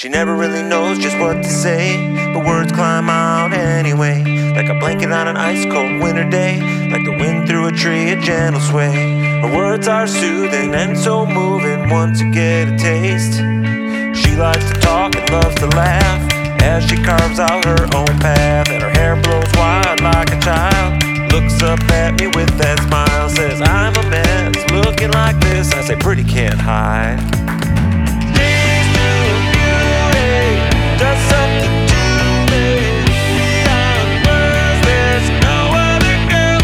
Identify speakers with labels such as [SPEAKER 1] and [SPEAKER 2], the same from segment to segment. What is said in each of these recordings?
[SPEAKER 1] She never really knows just what to say, but words climb out anyway, like a blanket on an ice-cold winter day, like the wind through a tree, a gentle sway. Her words are soothing and so moving once you get a taste. She likes to talk and loves to laugh as she carves out her own path, and her hair blows wild like a child. Looks up at me with that smile, says I'm a mess looking like this. I say pretty can't hide. She's too beauty, does something to me beyond words. There's no other girl,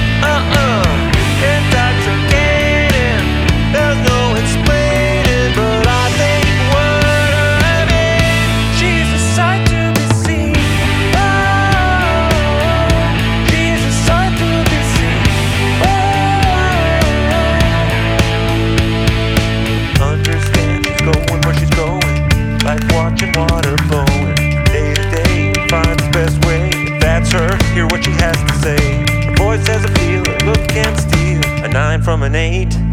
[SPEAKER 1] intoxicating. There's no explaining, but I think what I mean. She's a sight to be seen. Oh, she's a sight to be seen. Oh, understand she's going where she's going, like watching water flowing. Day to day, finds the best way. If that's her, hear what she has to say. Her voice has a feel, her look can't steal. A 9 from an 8.